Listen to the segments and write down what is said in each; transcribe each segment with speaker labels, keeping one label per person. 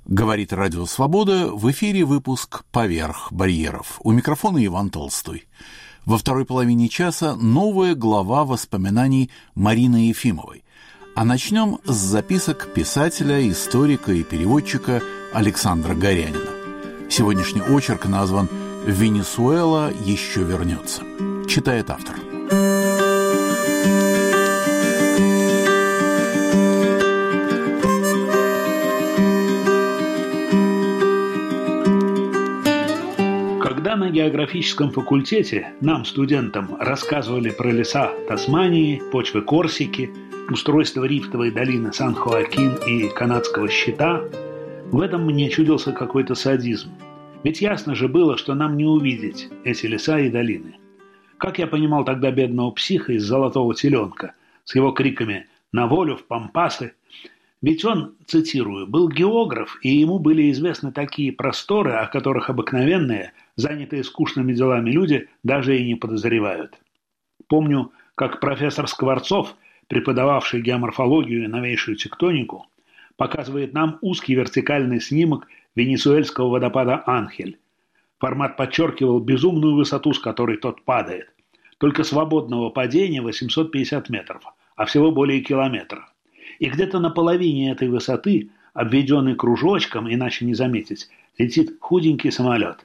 Speaker 1: Говорит Радио Свобода, в эфире выпуск «Поверх барьеров». У микрофона Иван Толстой. Во второй половине часа новая глава воспоминаний Марины Ефимовой. А начнем с записок писателя, историка и переводчика Александра Горянина. Сегодняшний очерк назван «Венесуэла еще вернется». Читает автор.
Speaker 2: Когда на географическом факультете нам, студентам, рассказывали про леса Тасмании, почвы Корсики, устройство рифтовой долины Сан-Хоакин и канадского щита, в этом мне чудился какой-то садизм. Ведь ясно же было, что нам не увидеть эти леса и долины. Как я понимал тогда бедного психа из «Золотого теленка» с его криками «На волю, в пампасы!», ведь он, цитирую, был географ, и ему были известны такие просторы, о которых обыкновенные, занятые скучными делами люди, даже и не подозревают. Помню, как профессор Скворцов, преподававший геоморфологию и новейшую тектонику, показывает нам узкий вертикальный снимок венесуэльского водопада Анхель. Формат подчеркивал безумную высоту, с которой тот падает. Только свободного падения 850 метров, а всего более километра. И где-то на половине этой высоты, обведенный кружочком, иначе не заметить, летит худенький самолет.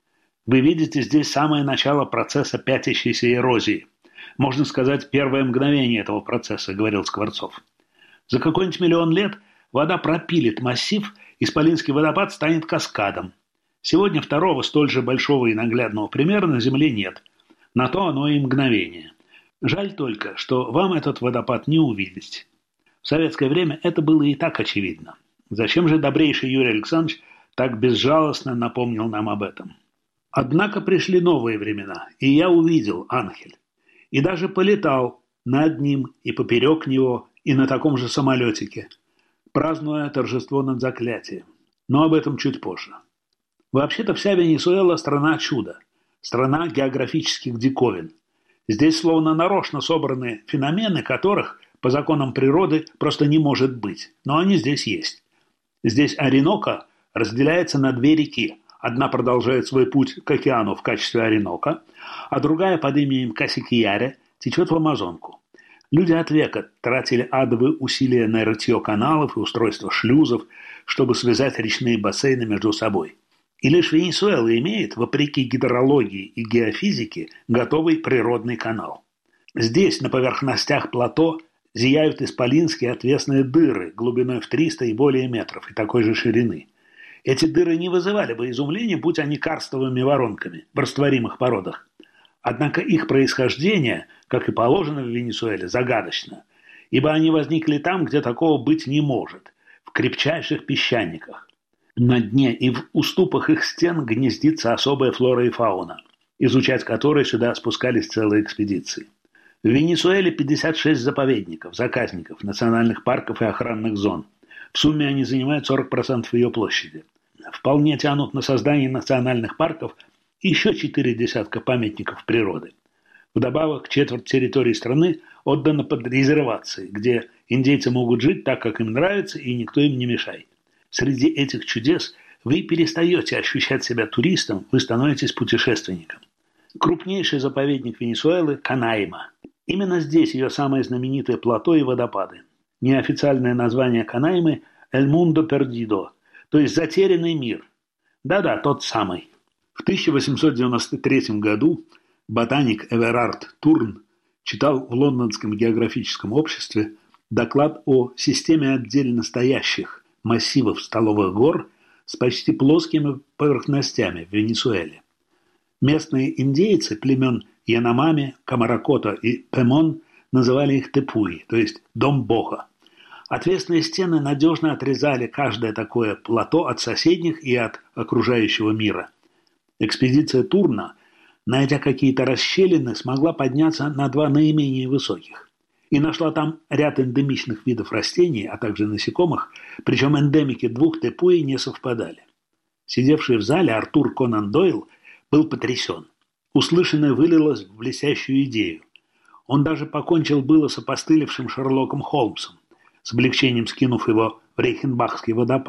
Speaker 2: Вы видите здесь самое начало процесса пятящейся эрозии. Можно сказать, первое мгновение этого процесса, говорил Скворцов. За какой-нибудь миллион лет вода пропилит массив, исполинский водопад станет каскадом. Сегодня второго столь же большого и наглядного примера на Земле нет. На то оно и мгновение. Жаль только, что вам этот водопад не увидеть. В советское время это было и так очевидно. Зачем же добрейший Юрий Александрович так безжалостно напомнил нам об этом? Однако пришли новые времена, и я увидел Анхель. И даже полетал над ним и поперек него, и на таком же самолетике, празднуя торжество над заклятием. Но об этом чуть позже. Вообще-то вся Венесуэла – страна чуда, страна географических диковин. Здесь словно нарочно собраны феномены, которых по законам природы просто не может быть, но они здесь есть. Здесь Ориноко разделяется на две реки. Одна продолжает свой путь к океану в качестве Ориноко, а другая под именем Касикьяре течет в Амазонку. Люди от века тратили адовые усилия на рытье каналов и устройство шлюзов, чтобы связать речные бассейны между собой. И лишь Венесуэла имеет, вопреки гидрологии и геофизике, готовый природный канал. Здесь, на поверхностях плато, зияют исполинские отвесные дыры глубиной в 300 и более метров и такой же ширины. Эти дыры не вызывали бы изумления, будь они карстовыми воронками в растворимых породах. Однако их происхождение, как и положено в Венесуэле, загадочно, ибо они возникли там, где такого быть не может, в крепчайших песчаниках. На дне и в уступах их стен гнездится особая флора и фауна, изучать которой сюда спускались целые экспедиции. В Венесуэле 56 заповедников, заказников, национальных парков и охранных зон. В сумме они занимают 40% ее площади. Вполне тянут на создание национальных парков еще 4 десятка памятников природы. Вдобавок, четверть территории страны отдана под резервации, где индейцы могут жить так, как им нравится, и никто им не мешает. Среди этих чудес вы перестаете ощущать себя туристом, вы становитесь путешественником. Крупнейший заповедник Венесуэлы – Канаима. Именно здесь ее самое знаменитое плато и водопады. Неофициальное название Канаимы – «El Mundo Perdido», то есть «Затерянный мир». Да-да, тот самый. В 1893 году ботаник Эверард Турн читал в Лондонском географическом обществе доклад о системе отдельно стоящих массивов столовых гор с почти плоскими поверхностями в Венесуэле. Местные индейцы племен Яномами, Камаракота и Пемон называли их Тепуи, то есть «дом Бога». Отвесные стены надежно отрезали каждое такое плато от соседних и от окружающего мира. Экспедиция Турна, найдя какие-то расщелины, смогла подняться на 2 наименее высоких. И нашла там ряд эндемичных видов растений, а также насекомых, причем эндемики 2 Тепуи не совпадали. Сидевший в зале Артур Конан Дойл был потрясен. Услышанное вылилось в блестящую идею. Он даже покончил было с опостылевшим Шерлоком Холмсом, с облегчением скинув его в Рейхенбахский водопад,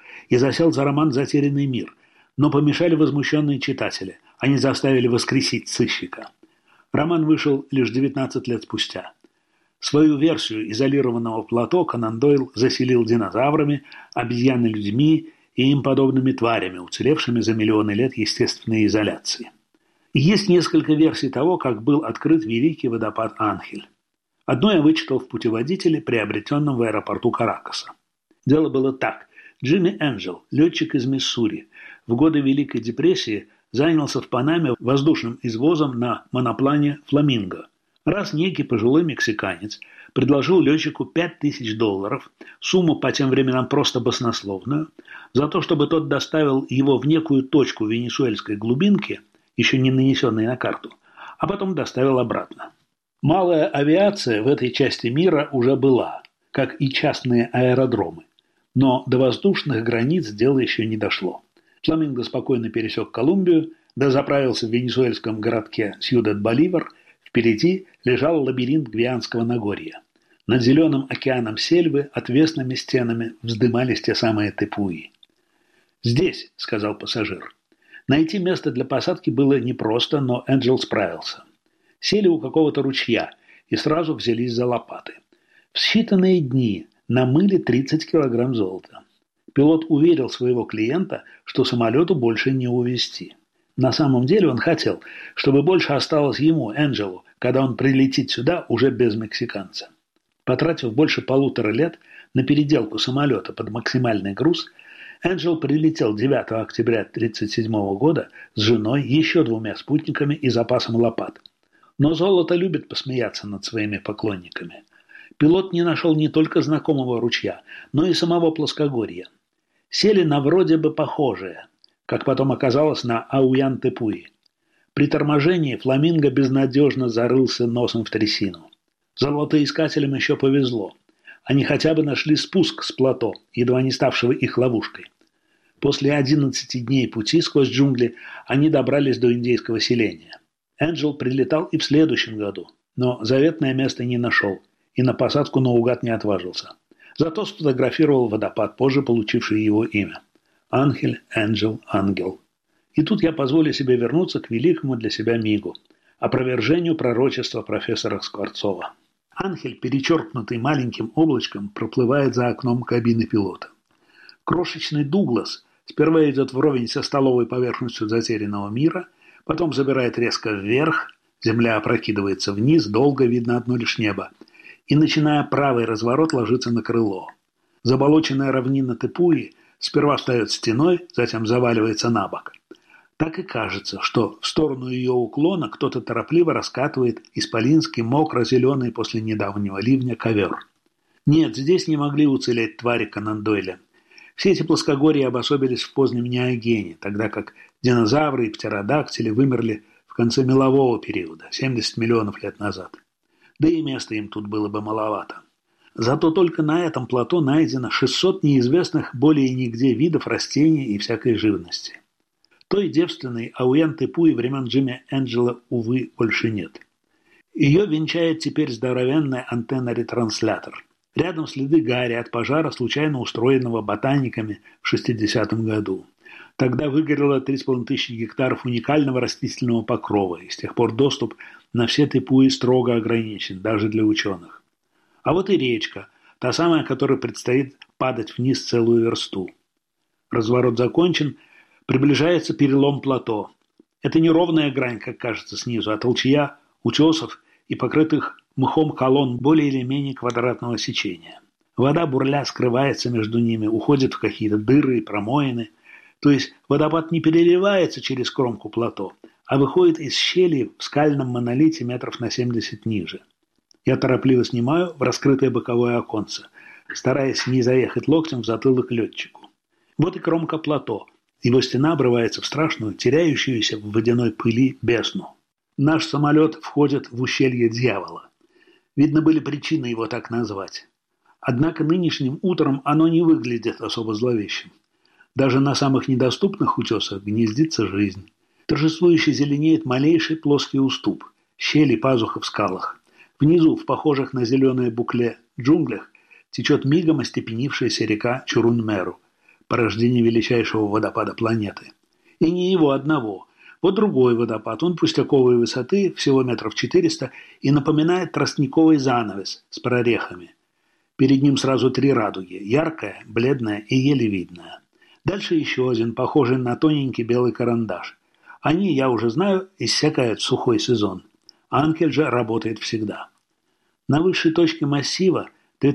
Speaker 2: и засел за роман «Затерянный мир», но помешали возмущенные читатели. Они заставили воскресить сыщика. Роман вышел лишь 19 лет спустя. Свою версию изолированного плато Конан Дойл заселил динозаврами, обезьяны-людьми и им подобными тварями, уцелевшими за миллионы лет естественной изоляции. Есть несколько версий того, как был открыт великий водопад Анхель. Одно я вычитал в путеводителе, приобретенном в аэропорту Каракаса. Дело было так. Джимми Энджел, летчик из Миссури, в годы Великой депрессии занялся в Панаме воздушным извозом на моноплане «Фламинго». Раз некий пожилой мексиканец предложил летчику $5000, сумму по тем временам просто баснословную, за то, чтобы тот доставил его в некую точку венесуэльской глубинки, еще не нанесенной на карту, а потом доставил обратно. Малая авиация в этой части мира уже была, как и частные аэродромы, но до воздушных границ дело еще не дошло. Фламинго спокойно пересек Колумбию, дозаправился в венесуэльском городке Сьюдад-Боливар. Впереди лежал лабиринт Гвианского Нагорья. Над зеленым океаном сельвы отвесными стенами вздымались те самые тепуи. «Здесь», — сказал пассажир. Найти место для посадки было непросто, но Энджел справился. Сели у какого-то ручья и сразу взялись за лопаты. В считанные дни намыли 30 килограмм золота. Пилот уверил своего клиента, что самолету больше не увезти. На самом деле он хотел, чтобы больше осталось ему, Энджелу, когда он прилетит сюда уже без мексиканца. Потратив больше 1,5 лет на переделку самолета под максимальный груз, Энджел прилетел 9 октября 1937 года с женой, еще 2 спутниками и запасом лопат. Но золото любит посмеяться над своими поклонниками. Пилот не нашел не только знакомого ручья, но и самого плоскогорья. Сели на вроде бы похожее, как потом оказалось, на Ауян-Тепуи. При торможении Фламинго безнадежно зарылся носом в трясину. Золотоискателям еще повезло. Они хотя бы нашли спуск с плато, едва не ставшего их ловушкой. После 11 дней пути сквозь джунгли они добрались до индейского селения. Энджел прилетал и в следующем году, но заветное место не нашел и на посадку наугад не отважился. Зато сфотографировал водопад, позже получивший его имя. Анхель, Энджел, Ангел. И тут я позволю себе вернуться к великому для себя мигу – опровержению пророчества профессора Скворцова. Анхель, перечеркнутый маленьким облачком, проплывает за окном кабины пилота. Крошечный Дуглас сперва идет вровень со столовой поверхностью затерянного мира, потом забирает резко вверх, земля опрокидывается вниз, долго видно одно лишь небо, и, начиная правый разворот, ложится на крыло. Заболоченная равнина Тепуи сперва встает стеной, затем заваливается на бок. Так и кажется, что в сторону ее уклона кто-то торопливо раскатывает исполинский мокро-зеленый после недавнего ливня ковер. Нет, здесь не могли уцелеть твари Конан Дойля. Все эти плоскогорья обособились в позднем неогене, тогда как динозавры и птеродактили вымерли в конце мелового периода, 70 миллионов лет назад. Да и места им тут было бы маловато. Зато только на этом плато найдено 600 неизвестных более нигде видов растений и всякой живности. Той девственной Ауян-Тепуи времен Джимми Энджела, увы, больше нет. Ее венчает теперь здоровенная антенна-ретранслятор. Рядом следы гари от пожара, случайно устроенного ботаниками в 60-м году. Тогда выгорело 3500 гектаров уникального растительного покрова, и с тех пор доступ на все Тепуи строго ограничен, даже для ученых. А вот и речка, та самая, которой предстоит падать вниз целую версту. Разворот закончен, приближается перелом плато. Это не ровная грань, как кажется снизу, а толчья утесов и покрытых мхом колонн более или менее квадратного сечения. Вода бурля скрывается между ними, уходит в какие-то дыры и промоины. То есть водопад не переливается через кромку плато, а выходит из щели в скальном монолите метров на 70 ниже. Я торопливо снимаю в раскрытое боковое оконце, стараясь не заехать локтем в затылок летчику. Вот и кромка плато. Его стена обрывается в страшную, теряющуюся в водяной пыли бездну. Наш самолет входит в ущелье дьявола. Видно, были причины его так назвать. Однако нынешним утром оно не выглядит особо зловещим. Даже на самых недоступных утесах гнездится жизнь. Торжествующе зеленеет малейший плоский уступ, щели пазуха в скалах. Внизу, в похожих на зеленое букле джунглях, течет мигом остепенившаяся река Чурунмеру. порождение величайшего водопада планеты. И не его одного. Вот другой водопад, он пустяковой высоты, всего 400 метров, и напоминает тростниковый занавес с прорехами. Перед ним сразу 3 радуги – яркая, бледная и еле видная. Дальше еще один, похожий на тоненький белый карандаш. Они, я уже знаю, иссякают в сухой сезон. Анкель же работает всегда. На высшей точке массива,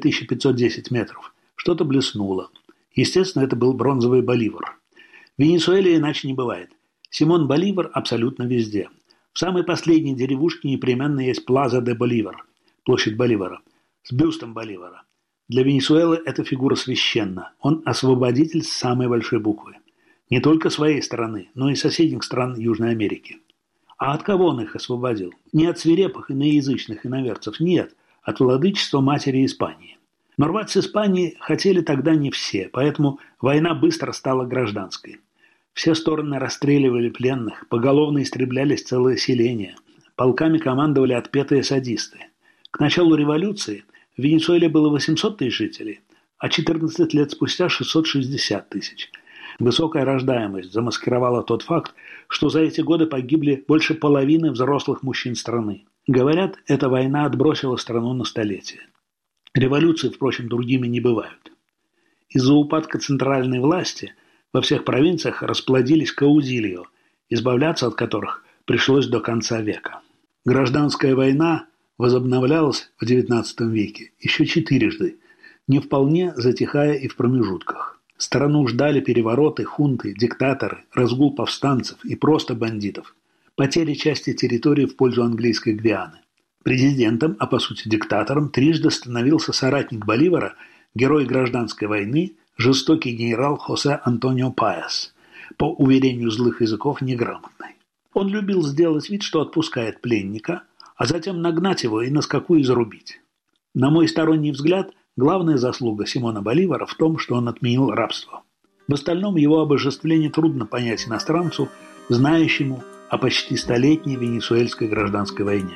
Speaker 2: 3510 метров, что-то блеснуло. Естественно, это был бронзовый Боливар. В Венесуэле иначе не бывает. Симон Боливар абсолютно везде. В самой последней деревушке непременно есть Плаза де Боливар, площадь Боливара, с бюстом Боливара. Для Венесуэлы эта фигура священна. Он освободитель с самой большой буквы. Не только своей страны, но и соседних стран Южной Америки. А от кого он их освободил? Не от свирепых иноязычных иноверцев, нет, от владычества матери Испании. Но рвать с Испании хотели тогда не все, поэтому война быстро стала гражданской. Все стороны расстреливали пленных, поголовно истреблялись целые селения. Полками командовали отпетые садисты. К началу революции в Венесуэле было 800 тысяч жителей, а 14 лет спустя 660 тысяч. Высокая рождаемость замаскировала тот факт, что за эти годы погибли больше половины взрослых мужчин страны. Говорят, эта война отбросила страну на столетие. Революции, впрочем, другими не бывают. Из-за упадка центральной власти во всех провинциях расплодились каудильо, избавляться от которых пришлось до конца века. Гражданская война возобновлялась в XIX веке еще 4, не вполне затихая и в промежутках. Страну ждали перевороты, хунты, диктаторы, разгул повстанцев и просто бандитов, потери части территории в пользу английской Гвианы. Президентом, а по сути диктатором, 3 становился соратник Боливара, герой гражданской войны, жестокий генерал Хосе Антонио Паэс, по уверению злых языков неграмотный. Он любил сделать вид, что отпускает пленника, а затем нагнать его и на скаку изрубить. На мой сторонний взгляд, главная заслуга Симона Боливара в том, что он отменил рабство. В остальном его обожествление трудно понять иностранцу, знающему о почти столетней венесуэльской гражданской войне.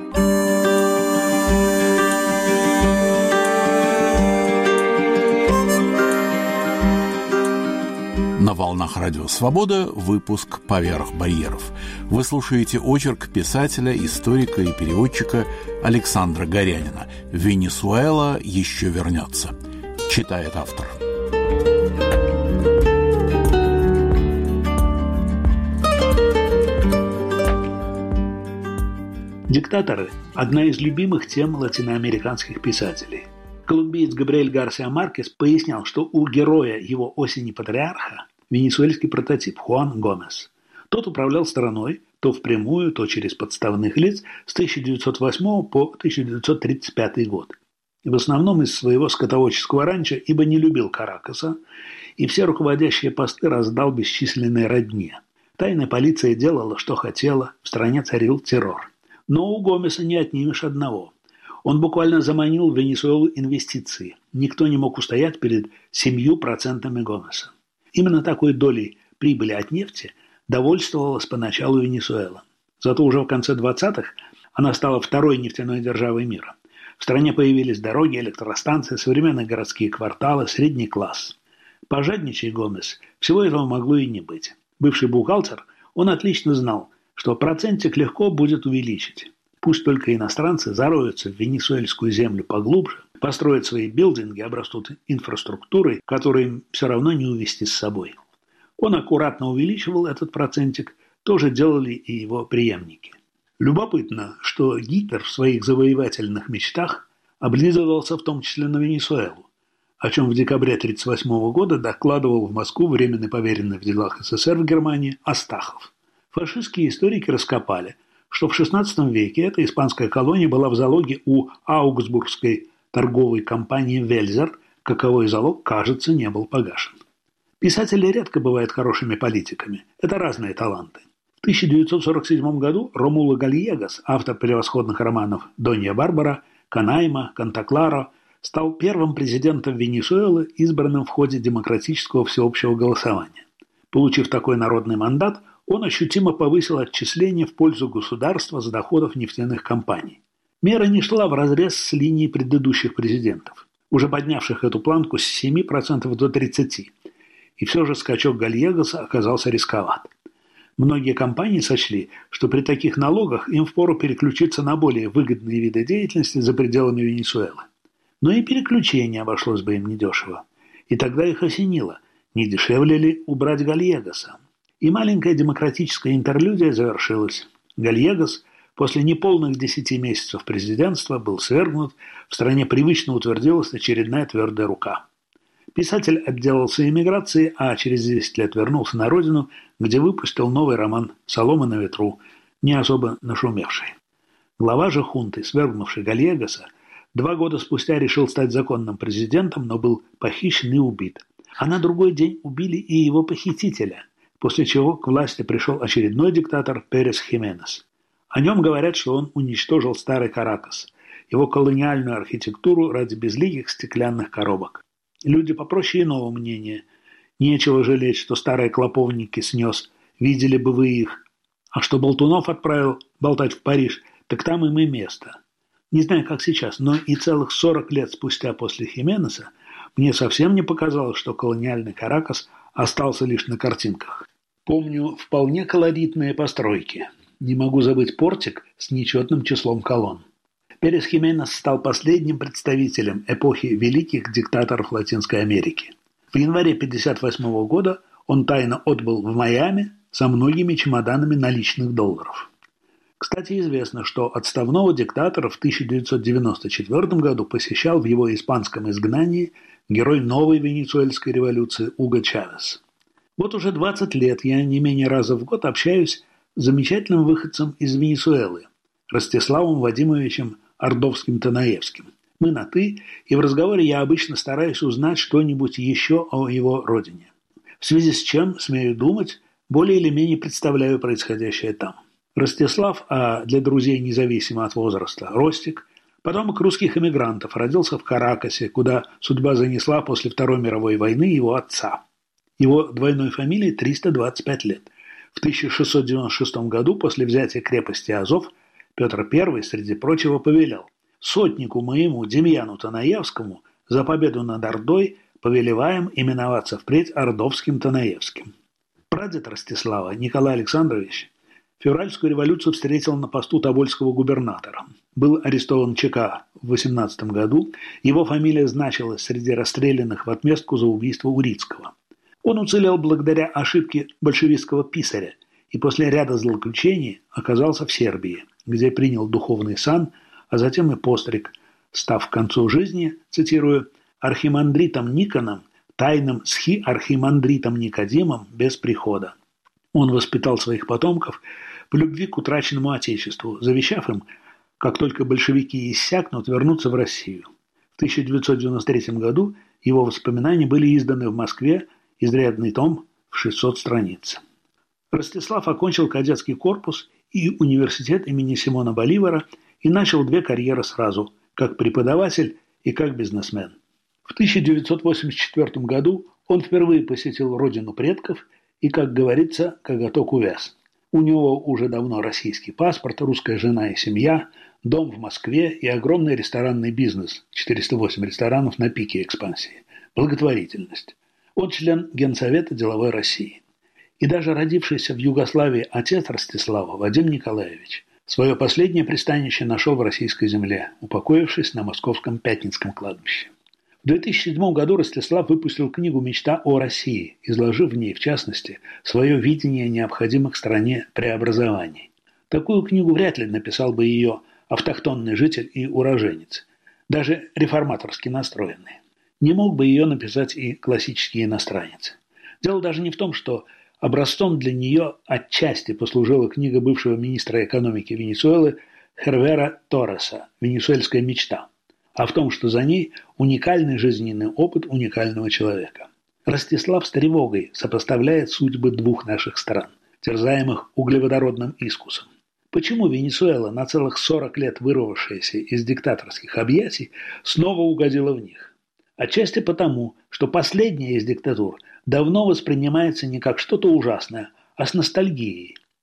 Speaker 1: На волнах Радио Свобода выпуск «Поверх барьеров». Вы слушаете очерк писателя, историка и переводчика Александра Горянина «Венесуэла еще вернется». Читает автор.
Speaker 2: Диктаторы – одна из любимых тем латиноамериканских писателей. Колумбиец Габриэль Гарсиа Маркес пояснял, что у героя его «Осени патриарха» венесуэльский прототип Хуан Гомес. Тот управлял страной то впрямую, то через подставных лиц с 1908 по 1935 год. В основном из своего скотоводческого ранчо, ибо не любил Каракаса, и все руководящие посты раздал бесчисленной родне. Тайная полиция делала, что хотела, в стране царил террор. Но у Гомеса не отнимешь одного. Он буквально заманил в Венесуэлу инвестиции. Никто не мог устоять перед 7% Гомеса. Именно такой долей прибыли от нефти довольствовалась поначалу Венесуэла. Зато уже в конце 20-х она стала второй нефтяной державой мира. В стране появились дороги, электростанции, современные городские кварталы, средний класс. Пожадничай Гомес, всего этого могло и не быть. Бывший бухгалтер, он отлично знал, что процентик легко будет увеличить. Пусть только иностранцы зароются в венесуэльскую землю поглубже, построят свои билдинги, обрастут инфраструктурой, которую им все равно не увезти с собой. Он аккуратно увеличивал этот процентик, тоже делали и его преемники. Любопытно, что Гитлер в своих завоевательных мечтах облизывался в том числе на Венесуэлу, о чем в декабре 1938 года докладывал в Москву временный поверенный в делах СССР в Германии Астахов. Фашистские историки раскопали, что в XVI веке эта испанская колония была в залоге у аугсбургской торговой компании «Вельзер», каковой залог, кажется, не был погашен. Писатели редко бывают хорошими политиками. Это разные таланты. В 1947 году Ромуло Гальегас, автор превосходных романов «Донья Барбара», «Канайма», «Канта-Кларо», стал первым президентом Венесуэлы, избранным в ходе демократического всеобщего голосования. Получив такой народный мандат, он ощутимо повысил отчисления в пользу государства с доходов нефтяных компаний. Мера не шла вразрез с линией предыдущих президентов, уже поднявших эту планку с 7% до 30%. И все же скачок Гальегоса оказался рисковат. Многие компании сочли, что при таких налогах им впору переключиться на более выгодные виды деятельности за пределами Венесуэлы. Но и переключение обошлось бы им недешево. И тогда их осенило, не дешевле ли убрать Гальегоса. И маленькая демократическая интерлюдия завершилась. Гальегос после неполных 10 месяцев президентства был свергнут, в стране привычно утвердилась очередная твердая рука. Писатель отделался эмиграцией, а через 10 лет вернулся на родину, где выпустил новый роман «Солома на ветру», не особо нашумевший. Глава же хунты, свергнувший Гальегоса, 2 года спустя решил стать законным президентом, но был похищен и убит. А на другой день убили и его похитителя, после чего к власти пришел очередной диктатор Перес Хименес. О нем говорят, что он уничтожил старый Каракас, его колониальную архитектуру ради безликих стеклянных коробок. Люди попроще иного мнения. Нечего жалеть, что старые клоповники снес, видели бы вы их. А что болтунов отправил болтать в Париж, так там им и место. Не знаю, как сейчас, но и целых 40 лет спустя после Хименеса мне совсем не показалось, что колониальный Каракас остался лишь на картинках. Помню вполне колоритные постройки. Не могу забыть портик с нечетным числом колонн. Перес Хименес стал последним представителем эпохи великих диктаторов Латинской Америки. В январе 1958 года он тайно отбыл в Майами со многими чемоданами наличных долларов. Кстати, известно, что отставного диктатора в 1994 году посещал в его испанском изгнании герой новой венесуэльской революции Уго Чавес. Вот уже 20 лет я не менее раза в год общаюсь с замечательным выходцем из Венесуэлы, Ростиславом Вадимовичем Ордовским-Танаевским. Мы на «ты», и в разговоре я обычно стараюсь узнать что-нибудь еще о его родине. В связи с чем, смею думать, более или менее представляю происходящее там. Ростислав, а для друзей независимо от возраста, Ростик, потомок русских эмигрантов, родился в Каракасе, куда судьба занесла после Второй мировой войны его отца. Его двойной фамилии 325 лет. В 1696 году, после взятия крепости Азов, Петр I, среди прочего, повелел: «Сотнику моему Демьяну Танаевскому за победу над Ордой повелеваем именоваться впредь Ордовским-Танаевским». Прадед Ростислава, Николай Александрович, февральскую революцию встретил на посту тобольского губернатора. Был арестован ЧК в 18 году, его фамилия значилась среди расстрелянных в отместку за убийство Урицкого. Он уцелел благодаря ошибке большевистского писаря и после ряда злоключений оказался в Сербии, где принял духовный сан, а затем и постриг, став к концу жизни, цитирую, архимандритом Никоном, тайным схи-архимандритом Никодимом без прихода. Он воспитал своих потомков в любви к утраченному отечеству, завещав им, как только большевики иссякнут, вернуться в Россию. В 1993 году его воспоминания были изданы в Москве, изрядный том в 600 страниц. Ростислав окончил кадетский корпус и университет имени Симона Боливара и начал 2 карьеры сразу, как преподаватель и как бизнесмен. В 1984 году он впервые посетил родину предков и, как говорится, коготок увяз. У него уже давно российский паспорт, русская жена и семья, дом в Москве и огромный ресторанный бизнес, 408 ресторанов на пике экспансии, благотворительность. Он член Генсовета деловой России. И даже родившийся в Югославии отец Ростислава, Вадим Николаевич, свое последнее пристанище нашел в российской земле, упокоившись на московском Пятницком кладбище. В 2007 году Ростислав выпустил книгу «Мечта о России», изложив в ней, в частности, свое видение необходимых стране преобразований. Такую книгу вряд ли написал бы ее автохтонный житель и уроженец, даже реформаторски настроенный. Не мог бы ее написать и классический иностранец. Дело даже не в том, что образцом для нее отчасти послужила книга бывшего министра экономики Венесуэлы Хервера Торреса «Венесуэльская мечта», а в том, что за ней уникальный жизненный опыт уникального человека. Ростислав с тревогой сопоставляет судьбы 2 наших стран, терзаемых углеводородным искусом. Почему Венесуэла, на целых 40 лет вырвавшаяся из диктаторских объятий, снова угодила в них? Отчасти потому, что последняя из диктатур давно воспринимается не как что-то ужасное, а с ностальгией.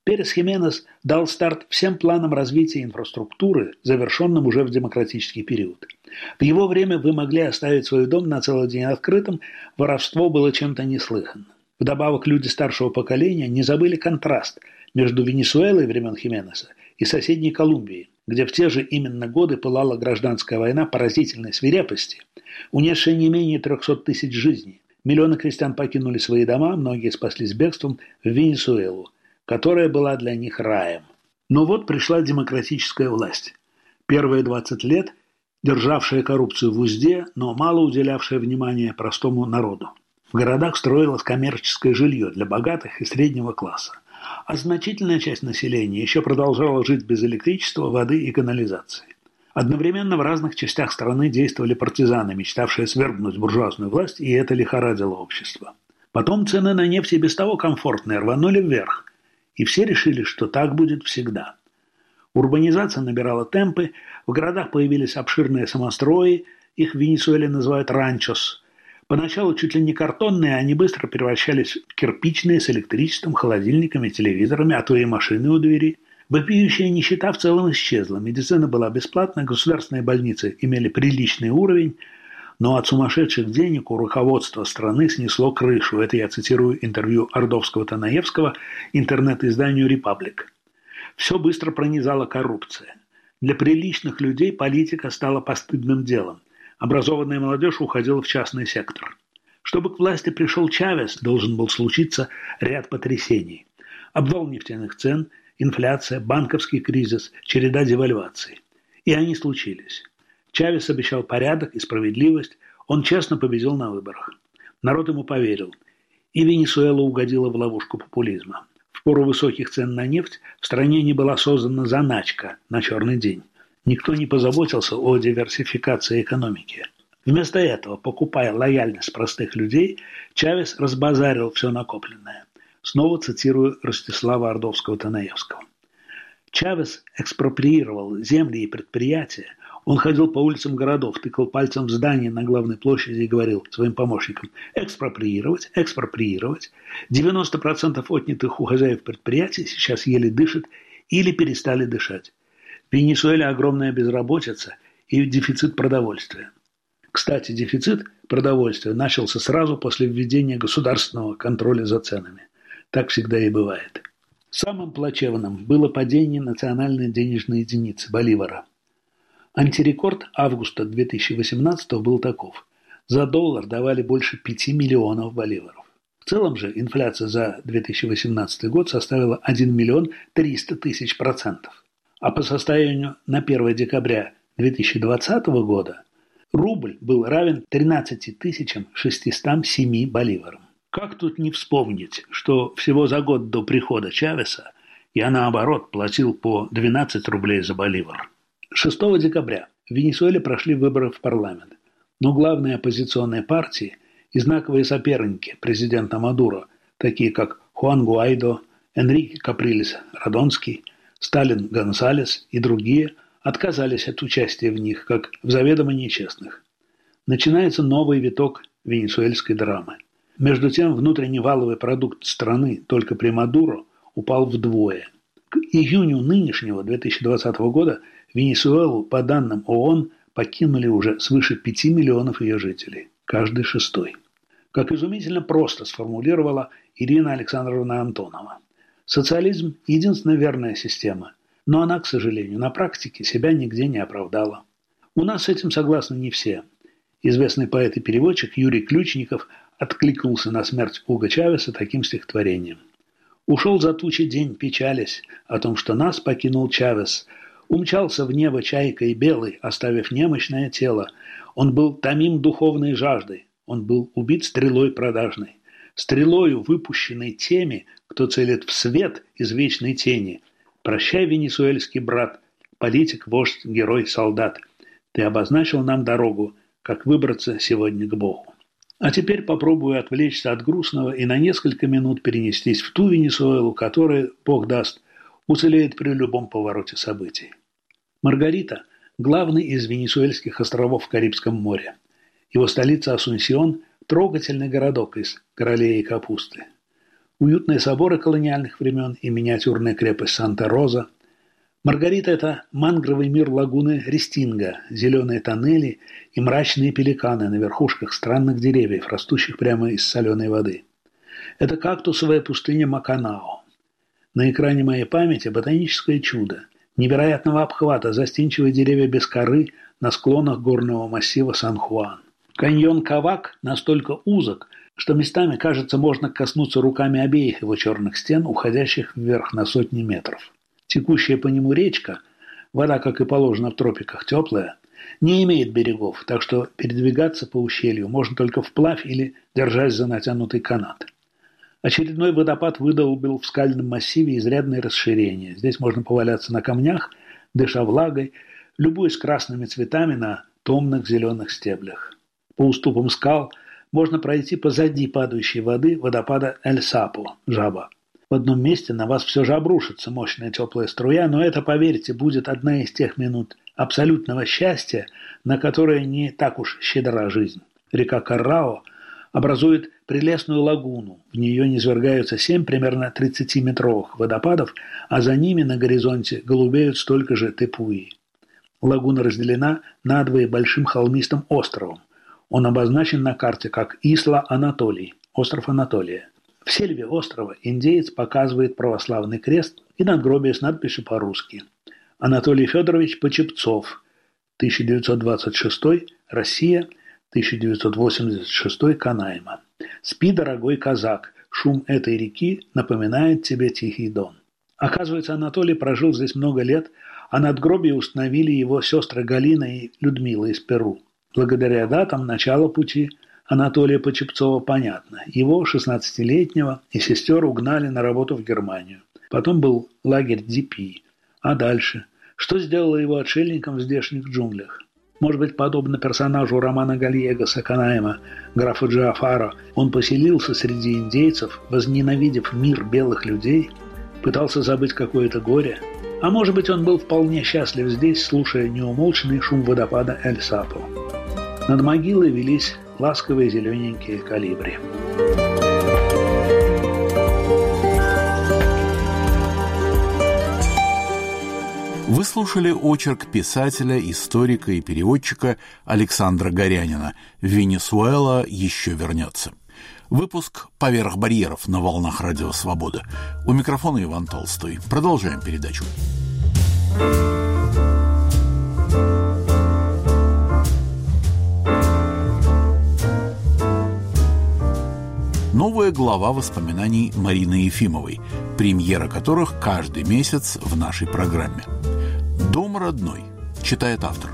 Speaker 2: Перес Хименес дал старт всем планам развития инфраструктуры, завершенным уже в демократический период. В его время вы могли оставить свой дом на целый день открытым, воровство было чем-то неслыханным. Вдобавок люди старшего поколения не забыли контраст между Венесуэлой времен Хименеса и соседней Колумбией, где в те же именно годы пылала гражданская война поразительной свирепости, унесшая не менее 300 тысяч жизней. Миллионы крестьян покинули свои дома, многие спаслись бегством в Венесуэлу, которая была для них раем. Но вот пришла демократическая власть. Первые 20 лет державшая коррупцию в узде, но мало уделявшая внимания простому народу. В городах строилось коммерческое жилье для богатых и среднего класса, а значительная часть населения еще продолжала жить без электричества, воды и канализации. Одновременно в разных частях страны действовали партизаны, мечтавшие свергнуть буржуазную власть, и это лихорадило общество. Потом цены на нефть и без того комфортные рванули вверх, и все решили, что так будет всегда. Урбанизация набирала темпы, в городах появились обширные самострои, их в Венесуэле называют ранчос. Поначалу чуть ли не картонные, они быстро превращались в кирпичные с электричеством, холодильниками, телевизорами, а то и машины у двери. Вопиющая нищета в целом исчезла, медицина была бесплатна, государственные больницы имели приличный уровень, но от сумасшедших денег у руководства страны снесло крышу. Это я цитирую интервью Ордовского-Танаевского интернет-изданию «Репаблик». Все быстро пронизала коррупция. Для приличных людей политика стала постыдным делом. Образованная молодежь уходила в частный сектор. Чтобы к власти пришел Чавес, должен был случиться ряд потрясений. Обвал нефтяных цен, инфляция, банковский кризис, череда девальваций. И они случились. Чавес обещал порядок и справедливость, он честно победил на выборах. Народ ему поверил. И Венесуэла угодила в ловушку популизма. В пору высоких цен на нефть в стране не была создана заначка на черный день. Никто не позаботился о диверсификации экономики. Вместо этого, покупая лояльность простых людей, Чавес разбазарил все накопленное. Снова цитирую Ростислава Ордовского-Танаевского. Чавес экспроприировал земли и предприятия. Он ходил по улицам городов, тыкал пальцем в здание на главной площади и говорил своим помощникам: экспроприировать, экспроприировать. 90% отнятых у хозяев предприятий сейчас еле дышат или перестали дышать. В Венесуэле огромная безработица и дефицит продовольствия. Кстати, дефицит продовольствия начался сразу после введения государственного контроля за ценами. Так всегда и бывает. Самым плачевным было падение национальной денежной единицы – боливара. Антирекорд августа 2018 был таков. За доллар давали больше 5 миллионов боливаров. В целом же инфляция за 2018 год составила 1 миллион 300 тысяч %. А по состоянию на 1 декабря 2020 года рубль был равен 13 607 боливарам. Как тут не вспомнить, что всего за год до прихода Чавеса я, наоборот, платил по 12 рублей за боливар. 6 декабря в Венесуэле прошли выборы в парламент, но главные оппозиционные партии и знаковые соперники президента Мадуро, такие как Хуан Гуайдо, Энрике Каприлес Родонский, Сталин Гонсалес и другие, отказались от участия в них, как в заведомо нечестных. Начинается новый виток венесуэльской драмы. Между тем, внутренний валовый продукт страны только при Мадуро упал вдвое. К июню нынешнего 2020 года Венесуэлу, по данным ООН, покинули уже свыше 5 миллионов ее жителей, каждый шестой. Как изумительно просто сформулировала Ирина Александровна Антонова. Социализм – единственная верная система, но она, к сожалению, на практике себя нигде не оправдала. У нас с этим согласны не все. Известный поэт и переводчик Юрий Ключников откликнулся на смерть Уго Чавеса таким стихотворением. «Ушел за тучи день, печалясь о том, что нас покинул Чавес. Умчался в небо чайкой белой, оставив немощное тело. Он был томим духовной жаждой, он был убит стрелой продажной. Стрелою, выпущенной теми, кто целит в свет из вечной тени. Прощай, венесуэльский брат, политик, вождь, герой, солдат. Ты обозначил нам дорогу, как выбраться сегодня к Богу». А теперь попробую отвлечься от грустного и на несколько минут перенестись в ту Венесуэлу, которая, Бог даст, уцелеет при любом повороте событий. Маргарита – главный из венесуэльских островов в Карибском море. Его столица Асунсьон – трогательный городок из королей и капусты. Уютные соборы колониальных времен и миниатюрная крепость Санта-Роза. Маргарита – это мангровый мир лагуны Рестинга, зеленые тоннели и мрачные пеликаны на верхушках странных деревьев, растущих прямо из соленой воды. Это кактусовая пустыня Маканао. На экране моей памяти ботаническое чудо, невероятного обхвата, застенчивые деревья без коры на склонах горного массива Сан-Хуан. Каньон Кавак настолько узок, что местами, кажется, можно коснуться руками обеих его черных стен, уходящих вверх на сотни метров. Текущая по нему речка, вода, как и положено в тропиках, теплая, не имеет берегов, так что передвигаться по ущелью можно только вплавь или держась за натянутый канат. Очередной водопад выдолбил в скальном массиве изрядное расширение. Здесь можно поваляться на камнях, дыша влагой, любуясь красными цветами на томных зеленых стеблях. По уступам скал можно пройти позади падающей воды водопада Эль-Сапо, Жаба. В одном месте на вас все же обрушится мощная теплая струя, но это, поверьте, будет одна из тех минут абсолютного счастья, на которые не так уж щедра жизнь. Река Каррао образует прелестную лагуну. В нее низвергаются 7 примерно 30-метровых водопадов, а за ними на горизонте голубеют столько же тепуи. Лагуна разделена надвое большим холмистым островом. Он обозначен на карте как Исла Анатолий, остров Анатолия. В сельве острова индеец показывает православный крест и надгробие с надписью по-русски. Анатолий Федорович Почепцов, 1926, Россия, 1986, Канаима. «Спи, дорогой казак, шум этой реки напоминает тебе Тихий Дон». Оказывается, Анатолий прожил здесь много лет, а надгробие установили его сестры Галина и Людмила из Перу. Благодаря датам начала пути Анатолия Почепцова понятно. Его, 16-летнего, и сестер угнали на работу в Германию. Потом был лагерь Дипи. А дальше? Что сделало его отшельником в здешних джунглях? Может быть, подобно персонажу романа Гальегоса Канаима, графа Джафара, он поселился среди индейцев, возненавидев мир белых людей, пытался забыть какое-то горе? А может быть, он был вполне счастлив здесь, слушая неумолчный шум водопада Эль-Сапо. Над могилой велись ласковые зелененькие колибри.
Speaker 1: Вы слушали очерк писателя, историка и переводчика Александра Горянина «Венесуэла еще вернется». Выпуск «Поверх барьеров» на волнах Радио Свобода. У микрофона Иван Толстой. Продолжаем передачу. Новая глава воспоминаний Марины Ефимовой, премьера которых каждый месяц в нашей программе. «Дом родной», читает автор.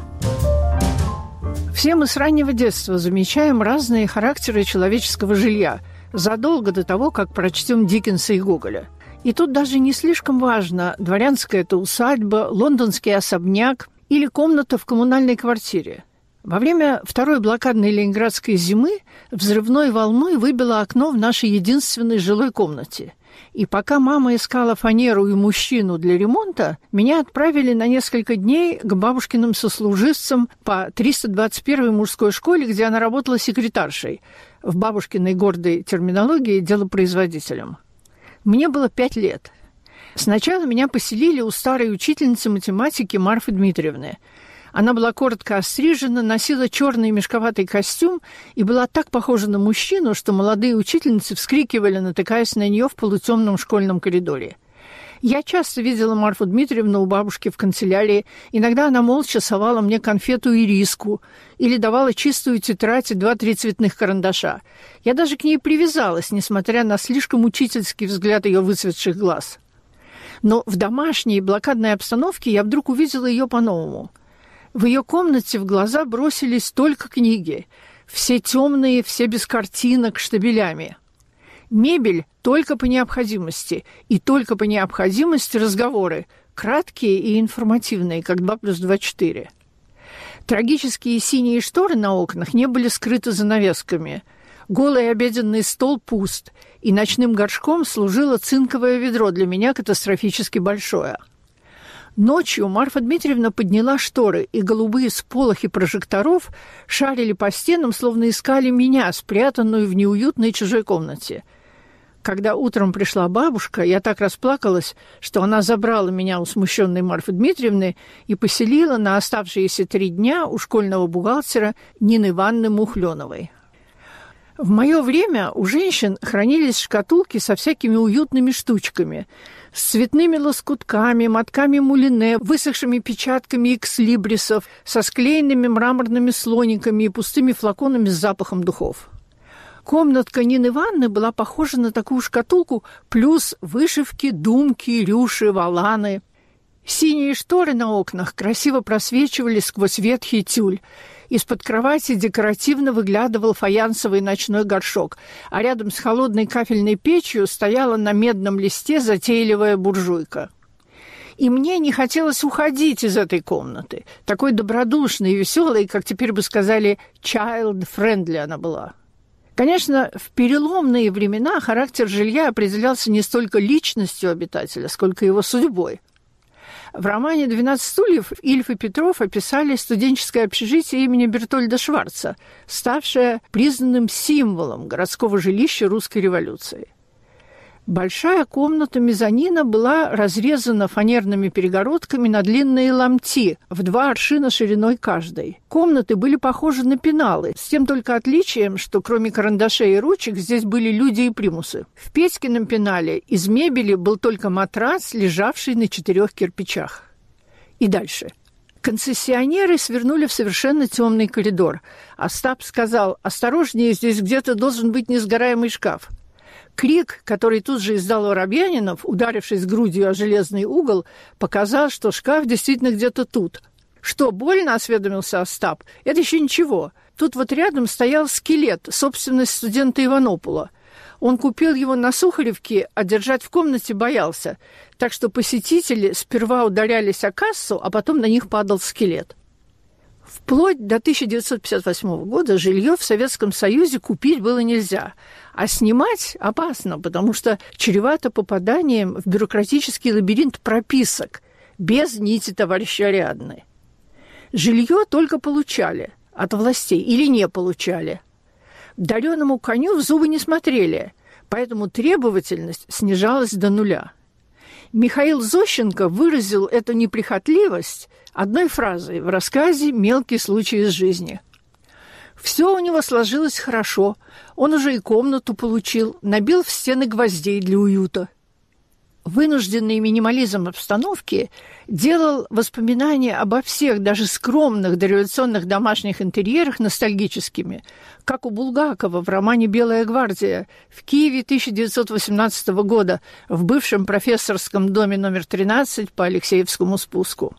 Speaker 3: Все мы с раннего детства замечаем разные характеры человеческого жилья, задолго до того, как прочтем Диккенса и Гоголя. И тут даже не слишком важно, дворянская это усадьба, лондонский особняк или комната в коммунальной квартире. Во время второй блокадной ленинградской зимы взрывной волной выбило окно в нашей единственной жилой комнате. И пока мама искала фанеру и мужчину для ремонта, меня отправили на несколько дней к бабушкиным сослуживцам по 321-й мужской школе, где она работала секретаршей, в бабушкиной гордой терминологии делопроизводителем. Мне было 5 лет. Сначала меня поселили у старой учительницы математики Марфы Дмитриевны. Она была коротко острижена, носила черный мешковатый костюм и была так похожа на мужчину, что молодые учительницы вскрикивали, натыкаясь на нее в полутемном школьном коридоре. Я часто видела Марфу Дмитриевну у бабушки в канцелярии. Иногда она молча совала мне конфету и риску или давала чистую тетрадь и 2-3 цветных карандаша. Я даже к ней привязалась, несмотря на слишком учительский взгляд ее выцветших глаз. Но в домашней блокадной обстановке я вдруг увидела ее по-новому. В ее комнате в глаза бросились только книги. Все темные, все без картинок, штабелями. Мебель только по необходимости. И только по необходимости разговоры. Краткие и информативные, как 2+2 – 4. Трагические синие шторы на окнах не были скрыты занавесками. Голый обеденный стол пуст. И ночным горшком служило цинковое ведро, для меня катастрофически большое. Ночью Марфа Дмитриевна подняла шторы, и голубые сполохи прожекторов шарили по стенам, словно искали меня, спрятанную в неуютной чужой комнате. Когда утром пришла бабушка, я так расплакалась, что она забрала меня у смущенной Марфы Дмитриевны и поселила на оставшиеся 3 дня у школьного бухгалтера Нины Ивановны Мухленовой. В мое время у женщин хранились шкатулки со всякими уютными штучками, с цветными лоскутками, мотками мулине, высохшими печатками экслибрисов, со склеенными мраморными слониками и пустыми флаконами с запахом духов. Комнатка Нины Ивановны была похожа на такую шкатулку, плюс вышивки, думки, рюши, воланы. Синие шторы на окнах красиво просвечивали сквозь ветхий тюль. Из-под кровати декоративно выглядывал фаянсовый ночной горшок, а рядом с холодной кафельной печью стояла на медном листе затейливая буржуйка. И мне не хотелось уходить из этой комнаты. Такой добродушной и веселой, как теперь бы сказали, child-friendly она была. Конечно, в переломные времена характер жилья определялся не столько личностью обитателя, сколько его судьбой. В романе «12 стульев» Ильф и Петров описали студенческое общежитие имени Бертольда Шварца, ставшее признанным символом городского жилища русской революции. Большая комната мезонина была разрезана фанерными перегородками на длинные ломти в 2 аршина шириной каждой. Комнаты были похожи на пеналы, с тем только отличием, что кроме карандашей и ручек здесь были люди и примусы. В Петькином пенале из мебели был только матрац, лежавший на 4 кирпичах. И дальше. Концессионеры свернули в совершенно темный коридор. Остап сказал: «Осторожнее, здесь где-то должен быть несгораемый шкаф». Крик, который тут же издал Воробьянинов, ударившись грудью о железный угол, показал, что шкаф действительно где-то тут. «Что, больно?» – осведомился Остап. «Это еще ничего. Тут вот рядом стоял скелет, собственность студента Иванопула. Он купил его на Сухаревке, а держать в комнате боялся, так что посетители сперва ударялись о кассу, а потом на них падал скелет». Вплоть до 1958 года жилье в Советском Союзе купить было нельзя, а снимать опасно, потому что чревато попаданием в бюрократический лабиринт прописок без нити товарища Ариадны. Жилье только получали от властей или не получали. Дареному коню в зубы не смотрели, поэтому требовательность снижалась до 0. Михаил Зощенко выразил эту неприхотливость одной фразой в рассказе «Мелкий случай из жизни». Все у него сложилось хорошо, он уже и комнату получил, набил в стены гвоздей для уюта. Вынужденный минимализм обстановки делал воспоминания обо всех, даже скромных дореволюционных домашних интерьерах ностальгическими, как у Булгакова в романе «Белая гвардия» в Киеве 1918 года в бывшем профессорском доме номер 13 по Алексеевскому спуску.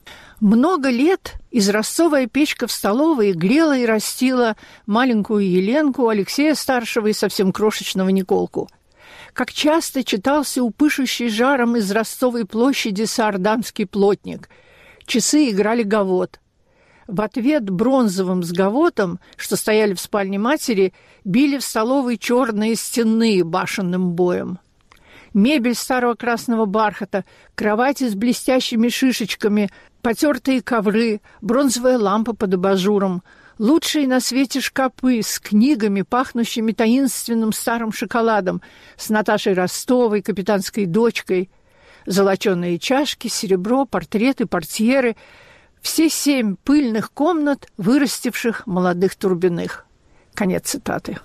Speaker 3: Много лет изразцовая печка в столовой грела и растила маленькую Еленку, Алексея-старшего и совсем крошечного Николку. Как часто читался у пышущей жаром из Ростовой площади саардамский плотник. Часы играли гавот. В ответ бронзовым с гавотом, что стояли в спальне матери, били в столовой черные стенные башенным боем. Мебель старого красного бархата, кровати с блестящими шишечками, потертые ковры, бронзовая лампа под абажуром, лучшие на свете шкапы с книгами, пахнущими таинственным старым шоколадом, с Наташей Ростовой, капитанской дочкой, золоченые чашки, серебро, портреты, портьеры, все 7 пыльных комнат, вырастивших молодых Турбиных. Конец цитаты.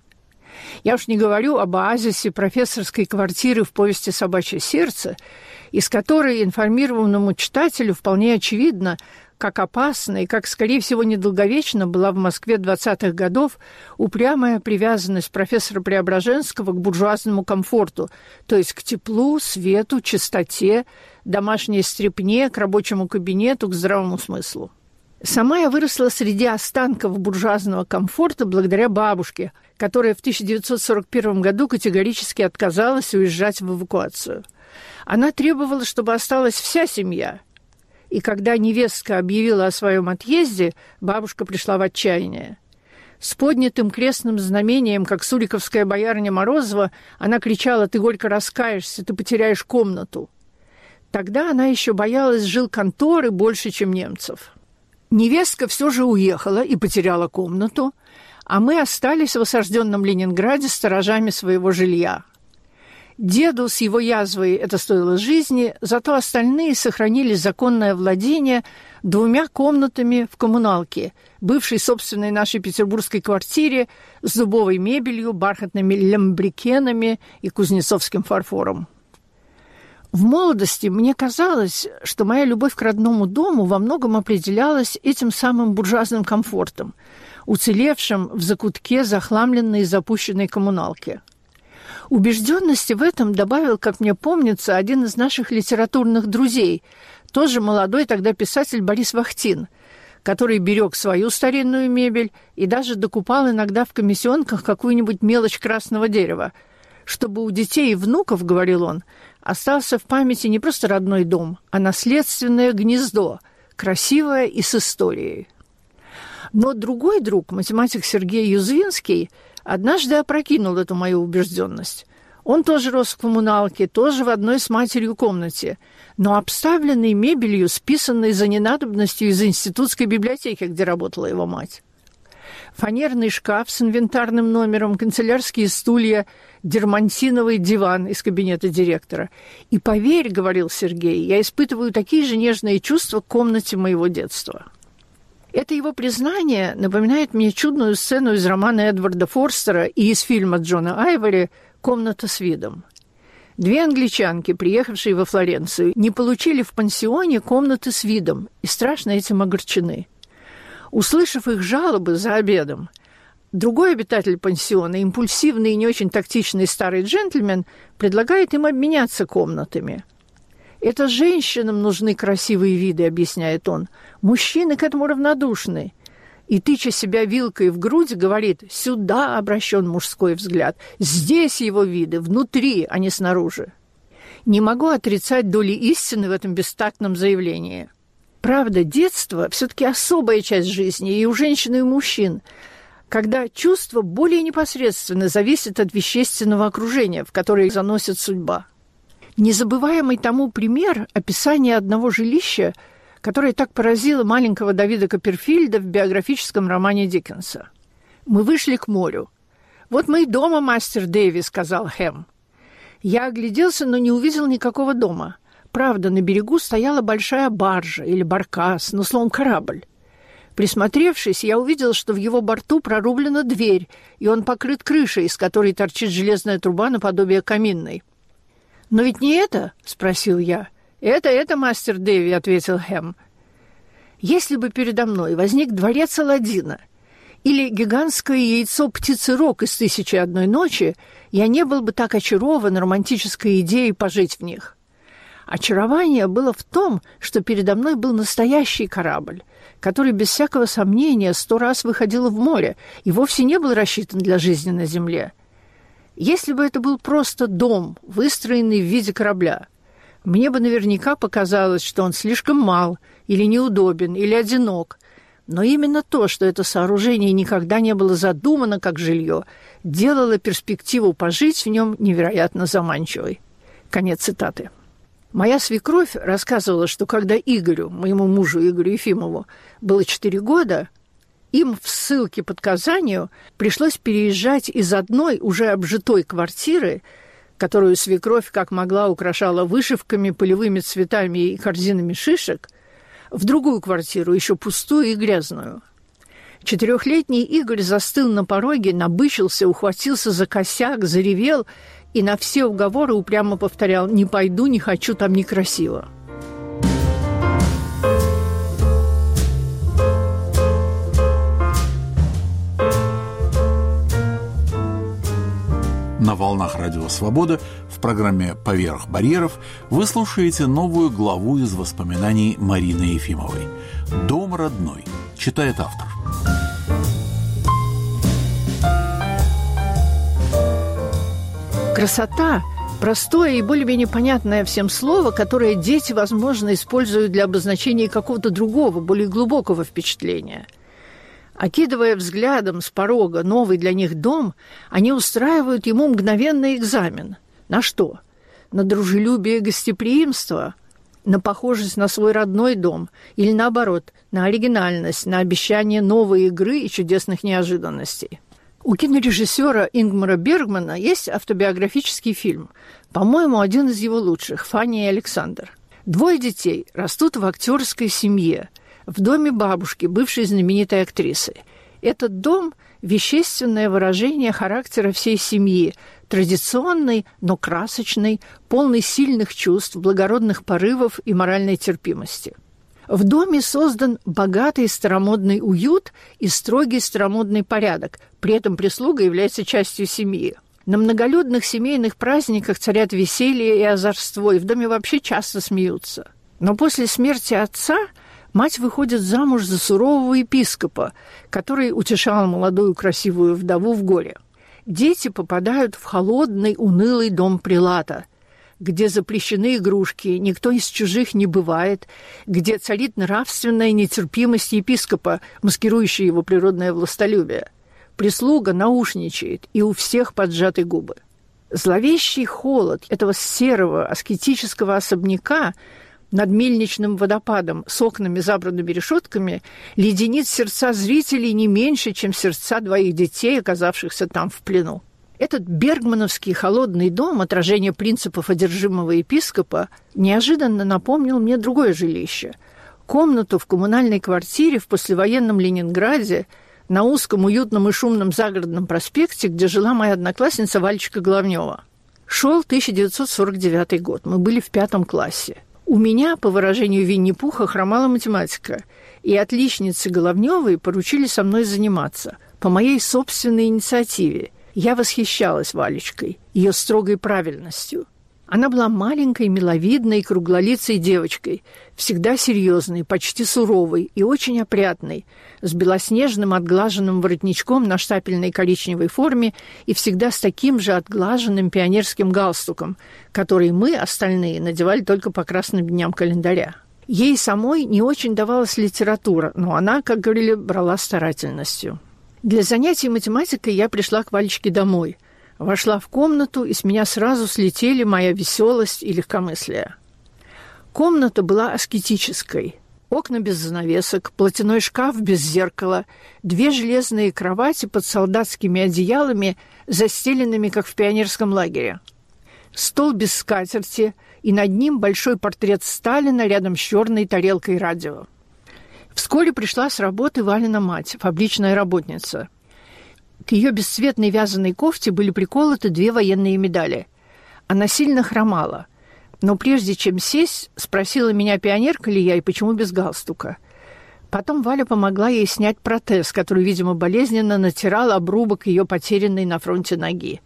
Speaker 3: Я уж не говорю об оазисе профессорской квартиры в повести «Собачье сердце», из которой информированному читателю вполне очевидно, как опасно и как, скорее всего, недолговечно была в Москве 20-х годов упрямая привязанность профессора Преображенского к буржуазному комфорту, то есть к теплу, свету, чистоте, домашней стрепне, к рабочему кабинету, к здравому смыслу. Сама я выросла среди останков буржуазного комфорта благодаря бабушке, которая в 1941 году категорически отказалась уезжать в эвакуацию. Она требовала, чтобы осталась вся семья. И когда невестка объявила о своем отъезде, бабушка пришла в отчаяние. С поднятым крестным знамением, как суриковская боярыня Морозова, она кричала: «Ты горько раскаешься, ты потеряешь комнату». Тогда она еще боялась жилконторы больше, чем немцев. Невестка все же уехала и потеряла комнату, а мы остались в осажденном Ленинграде сторожами своего жилья. Деду с его язвой это стоило жизни, зато остальные сохранили законное владение 2 комнатами в коммуналке, бывшей собственной нашей петербургской квартире с дубовой мебелью, бархатными лямбрикенами и кузнецовским фарфором. В молодости мне казалось, что моя любовь к родному дому во многом определялась этим самым буржуазным комфортом, уцелевшим в закутке захламленной и запущенной коммуналки. Убежденности в этом добавил, как мне помнится, один из наших литературных друзей, тоже молодой тогда писатель Борис Вахтин, который берег свою старинную мебель и даже докупал иногда в комиссионках какую-нибудь мелочь красного дерева, чтобы у детей и внуков, говорил он, остался в памяти не просто родной дом, а наследственное гнездо, красивое и с историей. Но другой друг, математик Сергей Юзвинский, однажды опрокинул эту мою убежденность. Он тоже рос в коммуналке, тоже в одной с матерью комнате, но обставленный мебелью, списанной за ненадобностью из институтской библиотеки, где работала его мать. Фанерный шкаф с инвентарным номером, канцелярские стулья, дермантиновый диван из кабинета директора. И поверь, говорил Сергей, я испытываю такие же нежные чувства к комнате моего детства. Это его признание напоминает мне чудную сцену из романа Эдварда Форстера и из фильма Джона Айвори «Комната с видом». 2 англичанки, приехавшие во Флоренцию, не получили в пансионе комнаты с видом и страшно этим огорчены. Услышав их жалобы за обедом, другой обитатель пансиона, импульсивный и не очень тактичный старый джентльмен, предлагает им обменяться комнатами. «Это женщинам нужны красивые виды», — объясняет он. «Мужчины к этому равнодушны». И, тыча себя вилкой в грудь, говорит: «Сюда обращен мужской взгляд. Здесь его виды, внутри, а не снаружи». Не могу отрицать доли истины в этом бестактном заявлении. Правда, детство все-таки особая часть жизни и у женщин, и у мужчин, когда чувство более непосредственно зависит от вещественного окружения, в которое заносит судьба. Незабываемый тому пример описания одного жилища, которое так поразило маленького Давида Копперфильда в биографическом романе Диккенса. «Мы вышли к морю. Вот мы и дома, мастер Дэви», — сказал Хэм. Я огляделся, но не увидел никакого дома. Правда, на берегу стояла большая баржа или баркас, но словом корабль. Присмотревшись, я увидел, что в его борту прорублена дверь, и он покрыт крышей, из которой торчит железная труба наподобие каминной. «Но ведь не это?» — спросил я. «Это, мастер Дэви», — ответил Хэм. «Если бы передо мной возник дворец Аладдина или гигантское яйцо птицы Рок из «1001 ночи», я не был бы так очарован романтической идеей пожить в них. Очарование было в том, что передо мной был настоящий корабль, который без всякого сомнения 100 раз выходил в море и вовсе не был рассчитан для жизни на земле. Если бы это был просто дом, выстроенный в виде корабля, мне бы наверняка показалось, что он слишком мал, или неудобен, или одинок. Но именно то, что это сооружение никогда не было задумано как жилье, делало перспективу пожить в нем невероятно заманчивой. Конец цитаты. Моя свекровь рассказывала, что когда Игорю, моему мужу Игорю Ефимову, было 4 года, им в ссылке под Казанью пришлось переезжать из одной уже обжитой квартиры, которую свекровь как могла украшала вышивками, полевыми цветами и корзинами шишек, в другую квартиру, еще пустую и грязную. 4-летний Игорь застыл на пороге, набычился, ухватился за косяк, заревел и на все уговоры упрямо повторял: «Не пойду, не хочу, там некрасиво».
Speaker 1: На волнах Радио Свобода в программе «Поверх барьеров» вы слушаете новую главу из воспоминаний Марины Ефимовой. «Дом родной», читает автор.
Speaker 3: Красота – простое и более-менее понятное всем слово, которое дети, возможно, используют для обозначения какого-то другого, более глубокого впечатления. Окидывая взглядом с порога новый для них дом, они устраивают ему мгновенный экзамен. На что? На дружелюбие и гостеприимство? На похожесть на свой родной дом? Или наоборот, на оригинальность, на обещание новой игры и чудесных неожиданностей? У кинорежиссера Ингмара Бергмана есть автобиографический фильм, по-моему, один из его лучших, «Фанни и Александр». 2 детей растут в актерской семье, в доме бабушки, бывшей знаменитой актрисы. Этот дом – вещественное выражение характера всей семьи, традиционный, но красочный, полный сильных чувств, благородных порывов и моральной терпимости. В доме создан богатый старомодный уют и строгий старомодный порядок, при этом прислуга является частью семьи. На многолюдных семейных праздниках царят веселье и озорство, и в доме вообще часто смеются. Но после смерти отца мать выходит замуж за сурового епископа, который утешал молодую красивую вдову в горе. Дети попадают в холодный, унылый дом прилата, где запрещены игрушки, никто из чужих не бывает, где царит нравственная нетерпимость епископа, маскирующая его природное властолюбие. Прислуга наушничает, и у всех поджаты губы. Зловещий холод этого серого аскетического особняка над мельничным водопадом с окнами, забранными решетками, леденит сердца зрителей не меньше, чем сердца 2 детей, оказавшихся там в плену. Этот бергмановский холодный дом, отражение принципов одержимого епископа, неожиданно напомнил мне другое жилище. Комнату в коммунальной квартире в послевоенном Ленинграде на узком, уютном и шумном загородном проспекте, где жила моя одноклассница Валечка Головнева. Шел 1949 год, мы были в 5 классе. У меня, по выражению Винни-Пуха, хромала математика, и отличнице Головневой поручили со мной заниматься, по моей собственной инициативе. Я восхищалась Валечкой, ее строгой правильностью. Она была маленькой, миловидной, круглолицей девочкой, всегда серьезной, почти суровой и очень опрятной, с белоснежным отглаженным воротничком на штапельной коричневой форме и всегда с таким же отглаженным пионерским галстуком, который мы, остальные, надевали только по красным дням календаря. Ей самой не очень давалась литература, но она, как говорили, брала старательностью. Для занятий математикой я пришла к Валечке домой, вошла в комнату, и с меня сразу слетели моя веселость и легкомыслие. Комната была аскетической. Окна без занавесок, платяной шкаф без зеркала, 2 железные кровати под солдатскими одеялами, застеленными, как в пионерском лагере. Стол без скатерти, и над ним большой портрет Сталина рядом с черной тарелкой радио. Вскоре пришла с работы Валина мать, фабричная работница. К ее бесцветной вязаной кофте были приколоты 2 военные медали. Она сильно хромала, но прежде чем сесть, спросила меня, пионерка ли я и почему без галстука. Потом Валя помогла ей снять протез, который, видимо, болезненно натирал обрубок ее потерянной на фронте ноги.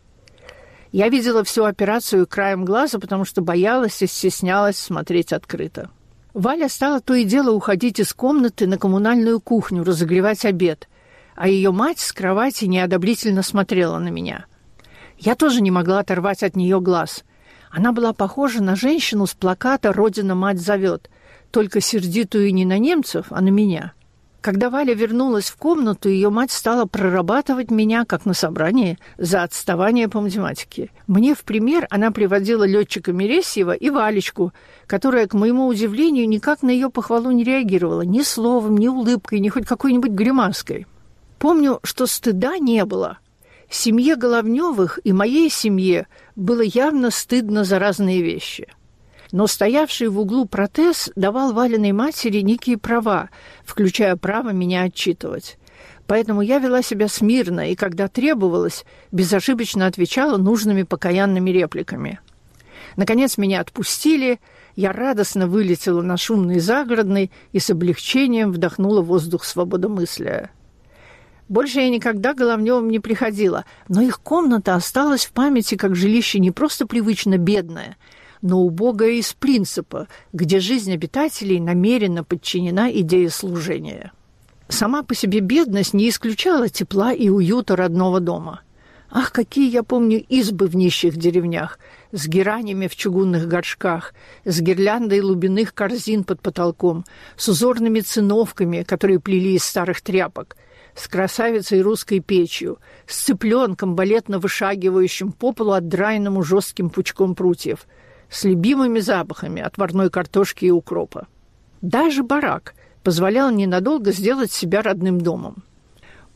Speaker 3: Я видела всю операцию краем глаза, потому что боялась и стеснялась смотреть открыто. Валя стала то и дело уходить из комнаты на коммунальную кухню, разогревать обед, а ее мать с кровати неодобрительно смотрела на меня. Я тоже не могла оторвать от нее глаз. Она была похожа на женщину с плаката «Родина мать зовет», только сердитую не на немцев, а на меня. Когда Валя вернулась в комнату, ее мать стала прорабатывать меня, как на собрании, за отставание по математике. Мне в пример она приводила летчика Мересьева и Валечку, которая, к моему удивлению, никак на ее похвалу не реагировала ни словом, ни улыбкой, ни хоть какой-нибудь гримаской. Помню, что стыда не было. Семье Головневых и моей семье было явно стыдно за разные вещи. Но стоявший в углу протез давал Валиной матери некие права, включая право меня отчитывать. Поэтому я вела себя смирно и, когда требовалось, безошибочно отвечала нужными покаянными репликами. Наконец меня отпустили, я радостно вылетела на шумный загородный и с облегчением вдохнула воздух свободомыслия. Больше я никогда к Головневым не приходила, но их комната осталась в памяти как жилище не просто привычно бедное, но убогое из принципа, где жизнь обитателей намеренно подчинена идее служения. Сама по себе бедность не исключала тепла и уюта родного дома. Ах, какие я помню избы в нищих деревнях, с геранями в чугунных горшках, с гирляндой лубяных корзин под потолком, с узорными циновками, которые плели из старых тряпок, с красавицей русской печью, с цыпленком, балетно вышагивающим по полу отдраенному жестким пучком прутьев, с любимыми запахами отварной картошки и укропа. Даже барак позволял ненадолго сделать себя родным домом.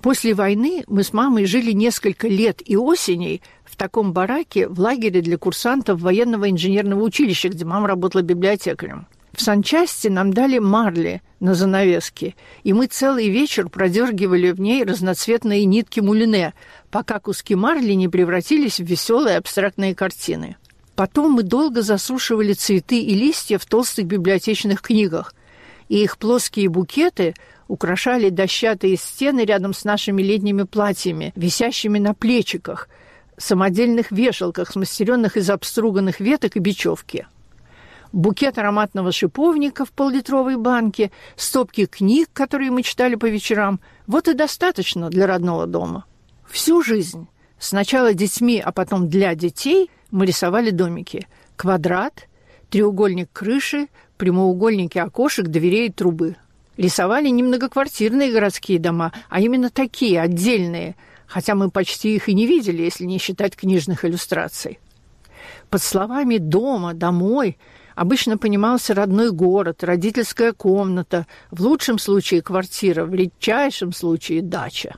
Speaker 3: После войны мы с мамой жили несколько лет и осеней в таком бараке в лагере для курсантов военного инженерного училища, где мама работала библиотекарем. В санчасти нам дали марли на занавеске, и мы целый вечер продергивали в ней разноцветные нитки мулине, пока куски марли не превратились в веселые абстрактные картины. Потом мы долго засушивали цветы и листья в толстых библиотечных книгах, и их плоские букеты украшали дощатые стены рядом с нашими летними платьями, висящими на плечиках, самодельных вешалках, смастеренных из обструганных веток и бечевки. Букет ароматного шиповника в пол-литровой банке, стопки книг, которые мы читали по вечерам. Вот и достаточно для родного дома. Всю жизнь, сначала детьми, а потом для детей, мы рисовали домики. Квадрат, треугольник крыши, прямоугольники окошек, дверей и трубы. Рисовали не многоквартирные городские дома, а именно такие, отдельные, хотя мы почти их и не видели, если не считать книжных иллюстраций. Под словами «дома», «домой» обычно понимался родной город, родительская комната, в лучшем случае квартира, в редчайшем случае дача.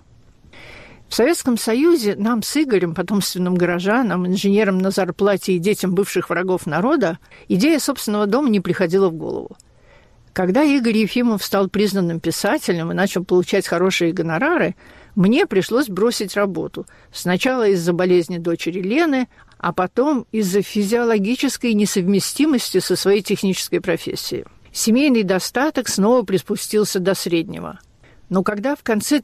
Speaker 3: В Советском Союзе нам с Игорем, потомственным горожанам, инженерам на зарплате и детям бывших врагов народа, идея собственного дома не приходила в голову. Когда Игорь Ефимов стал признанным писателем и начал получать хорошие гонорары, мне пришлось бросить работу. Сначала из-за болезни дочери Лены, а потом из-за физиологической несовместимости со своей технической профессией. Семейный достаток снова приспустился до среднего. Но когда в конце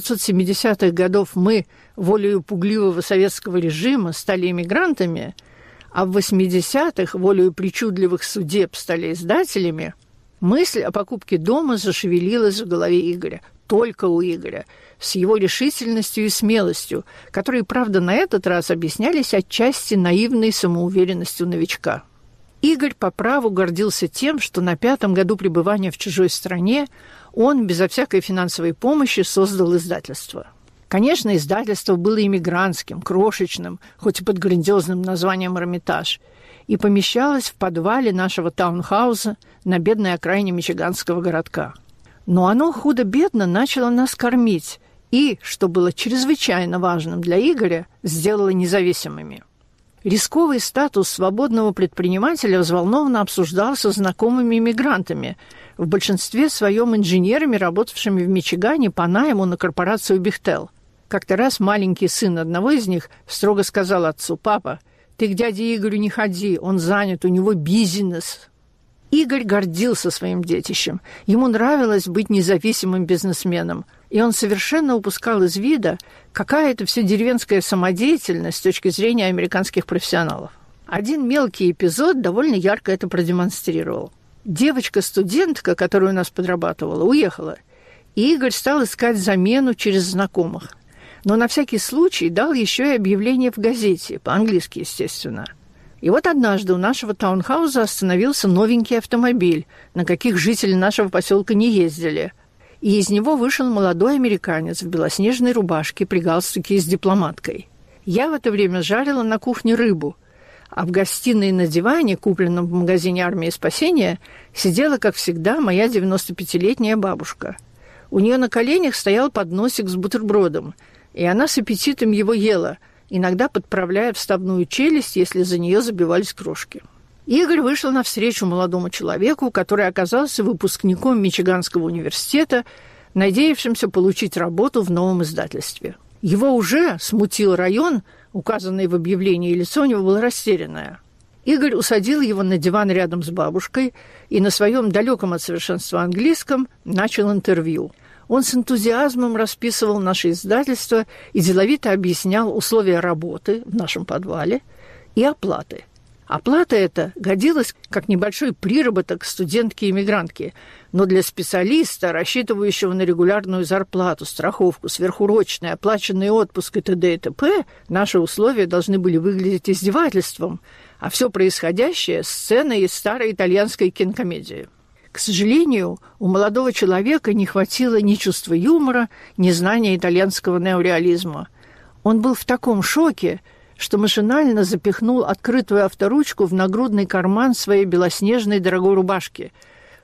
Speaker 3: 1970-х годов мы, волею пугливого советского режима, стали эмигрантами, а в 80-х, волею причудливых судеб, стали издателями, мысль о покупке дома зашевелилась в голове Игоря. Только у Игоря, с его решительностью и смелостью, которые, правда, на этот раз объяснялись отчасти наивной самоуверенностью новичка. Игорь по праву гордился тем, что на 5-м году пребывания в чужой стране он, безо всякой финансовой помощи, создал издательство. Конечно, издательство было иммигрантским, крошечным, хоть и под грандиозным названием «Эрмитаж», и помещалось в подвале нашего таунхауса на бедной окраине мичиганского городка. Но оно худо-бедно начало нас кормить и, что было чрезвычайно важным для Игоря, сделало независимыми. Рисковый статус свободного предпринимателя взволнованно обсуждался знакомыми иммигрантами, в большинстве своем инженерами, работавшими в Мичигане по найму на корпорацию «Бехтел». Как-то раз маленький сын одного из них строго сказал отцу: «Папа, ты к дяде Игорю не ходи, он занят, у него бизнес». Игорь гордился своим детищем. Ему нравилось быть независимым бизнесменом, и он совершенно упускал из вида, какая это все деревенская самодеятельность с точки зрения американских профессионалов. Один мелкий эпизод довольно ярко это продемонстрировал. Девочка-студентка, которая у нас подрабатывала, уехала, и Игорь стал искать замену через знакомых. Но на всякий случай дал еще и объявление в газете, по-английски, естественно. И вот однажды у нашего таунхауза остановился новенький автомобиль, на каких жители нашего поселка не ездили. И из него вышел молодой американец в белоснежной рубашке при галстуке с дипломаткой. Я в это время жарила на кухне рыбу, а в гостиной на диване, купленном в магазине «Армия спасения», сидела, как всегда, моя 95-летняя бабушка. У нее на коленях стоял подносик с бутербродом, и она с аппетитом его ела, иногда подправляя вставную челюсть, если за нее забивались крошки. Игорь вышел навстречу молодому человеку, который оказался выпускником Мичиганского университета, надеявшимся получить работу в новом издательстве. Его уже смутил район, указанный в объявлении, и лицо у него было растерянное. Игорь усадил его на диван рядом с бабушкой и на своем далеком от совершенства английском начал интервью. Он с энтузиазмом расписывал наше издательство и деловито объяснял условия работы в нашем подвале и оплаты. Оплата эта годилась как небольшой приработок студентки-иммигрантки, но для специалиста, рассчитывающего на регулярную зарплату, страховку, сверхурочный, оплаченный отпуск и т.д. и т.п., наши условия должны были выглядеть издевательством, а все происходящее – сценой из старой итальянской кинокомедии. К сожалению, у молодого человека не хватило ни чувства юмора, ни знания итальянского неореализма. Он был в таком шоке, что машинально запихнул открытую авторучку в нагрудный карман своей белоснежной дорогой рубашки,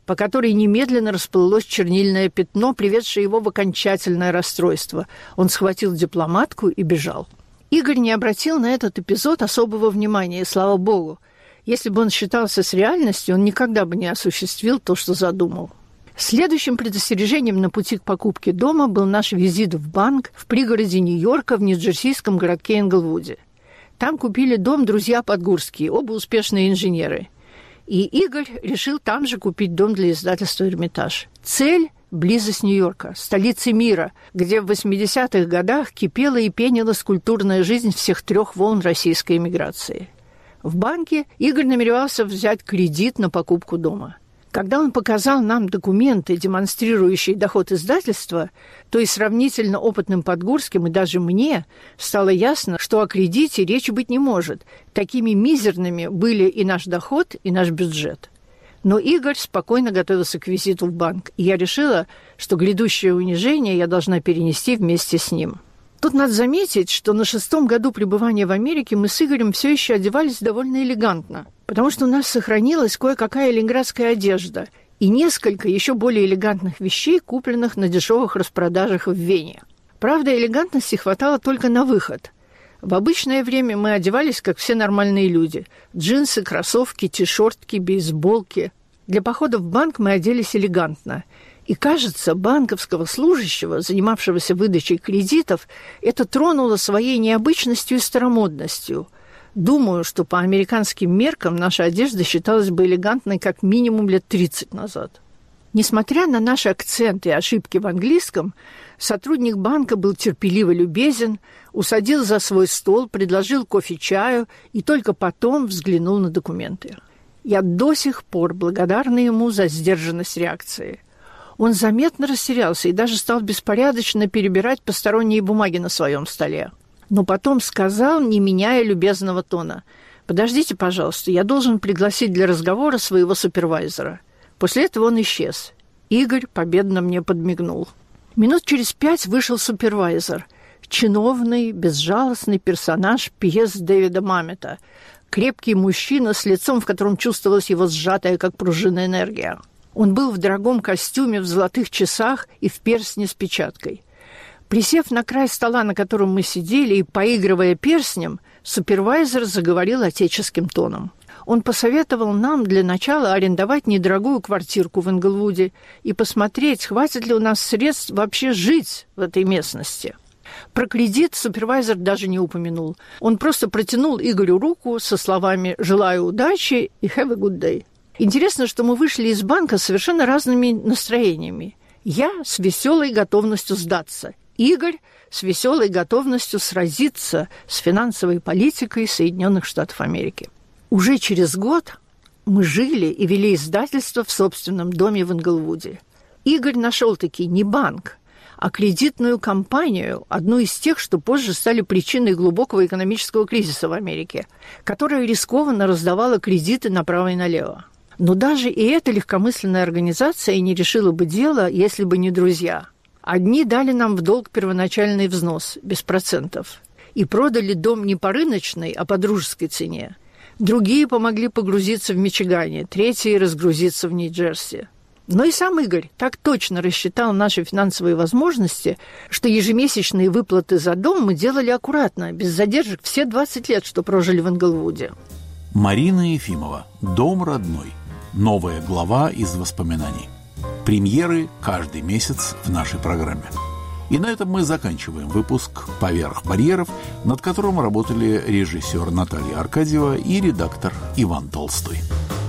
Speaker 3: по которой немедленно расплылось чернильное пятно, приведшее его в окончательное расстройство. Он схватил дипломатку и бежал. Игорь не обратил на этот эпизод особого внимания, и слава богу. Если бы он считался с реальностью, он никогда бы не осуществил то, что задумал. Следующим предостережением на пути к покупке дома был наш визит в банк в пригороде Нью-Йорка в нью-джерсийском городке Инглвуде. Там купили дом друзья Подгурские, оба успешные инженеры. И Игорь решил там же купить дом для издательства «Эрмитаж». Цель – близость Нью-Йорка, столицы мира, где в 80-х годах кипела и пенилась культурная жизнь всех трех волн российской эмиграции. В банке Игорь намеревался взять кредит на покупку дома. Когда он показал нам документы, демонстрирующие доход издательства, то и сравнительно опытным Подгурским, и даже мне, стало ясно, что о кредите речи быть не может. Такими мизерными были и наш доход, и наш бюджет. Но Игорь спокойно готовился к визиту в банк, и я решила, что грядущее унижение я должна перенести вместе с ним. Тут надо заметить, что на 6-м году пребывания в Америке мы с Игорем все еще одевались довольно элегантно, потому что у нас сохранилась кое-какая ленинградская одежда и несколько еще более элегантных вещей, купленных на дешевых распродажах в Вене. Правда, элегантности хватало только на выход. В обычное время мы одевались, как все нормальные люди. Джинсы, кроссовки, ти-шортки, бейсболки. Для похода в банк мы оделись элегантно. И, кажется, банковского служащего, занимавшегося выдачей кредитов, это тронуло своей необычностью и старомодностью. Думаю, что по американским меркам наша одежда считалась бы элегантной как минимум лет 30 назад. Несмотря на наши акценты и ошибки в английском, сотрудник банка был терпеливо любезен, усадил за свой стол, предложил кофе-чаю и только потом взглянул на документы. Я до сих пор благодарна ему за сдержанность реакции. Он заметно растерялся и даже стал беспорядочно перебирать посторонние бумаги на своем столе. Но потом сказал, не меняя любезного тона: «Подождите, пожалуйста, я должен пригласить для разговора своего супервайзера». После этого он исчез. Игорь победно мне подмигнул. Минут через 5 вышел супервайзер. Чиновный, безжалостный персонаж пьес Дэвида Мамета. Крепкий мужчина с лицом, в котором чувствовалась его сжатая, как пружина, энергия. Он был в дорогом костюме, в золотых часах и в перстне с печаткой. Присев на край стола, на котором мы сидели, и поигрывая перстнем, супервайзер заговорил отеческим тоном. Он посоветовал нам для начала арендовать недорогую квартирку в Инглвуде и посмотреть, хватит ли у нас средств вообще жить в этой местности. Про кредит супервайзер даже не упомянул. Он просто протянул Игорю руку со словами «желаю удачи» и «have a good day». Интересно, что мы вышли из банка с совершенно разными настроениями. Я с веселой готовностью сдаться. Игорь с веселой готовностью сразиться с финансовой политикой Соединенных Штатов Америки. Уже через год мы жили и вели издательство в собственном доме в Инглвуде. Игорь нашел-таки не банк, а кредитную компанию, одну из тех, что позже стали причиной глубокого экономического кризиса в Америке, которая рискованно раздавала кредиты направо и налево. Но даже и эта легкомысленная организация не решила бы дело, если бы не друзья. Одни дали нам в долг первоначальный взнос, без процентов, и продали дом не по рыночной, а по дружеской цене. Другие помогли погрузиться в Мичигане, третьи разгрузиться в Нью-Джерси. Но и сам Игорь так точно рассчитал наши финансовые возможности, что ежемесячные выплаты за дом мы делали аккуратно, без задержек все 20 лет, что прожили в Инглвуде.
Speaker 1: Марина Ефимова. «Дом родной». Новая глава из воспоминаний. Премьеры каждый месяц в нашей программе. И на этом мы заканчиваем выпуск «Поверх барьеров», над которым работали режиссер Наталья Аркадьева и редактор Иван Толстой.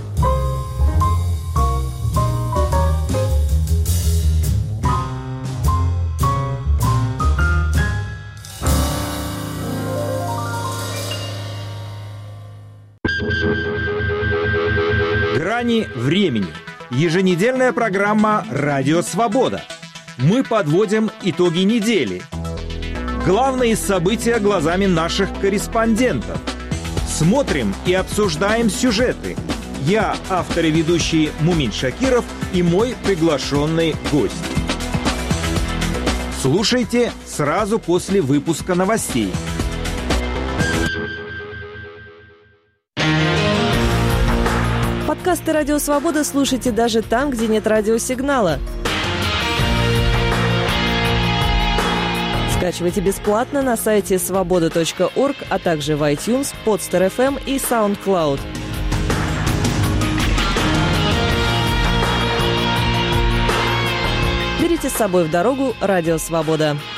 Speaker 4: «Грани времени». Еженедельная программа «Радио Свобода». Мы подводим итоги недели. Главные события глазами наших корреспондентов. Смотрим и обсуждаем сюжеты. Я, автор и ведущий Мумин Шакиров, и мой приглашенный гость. Слушайте сразу после выпуска новостей.
Speaker 5: Подкасты «Радио Свобода» слушайте даже там, где нет радиосигнала. Скачивайте бесплатно на сайте svoboda.org, а также в iTunes, Podster.fm и SoundCloud. Берите с собой в дорогу «Радио Свобода».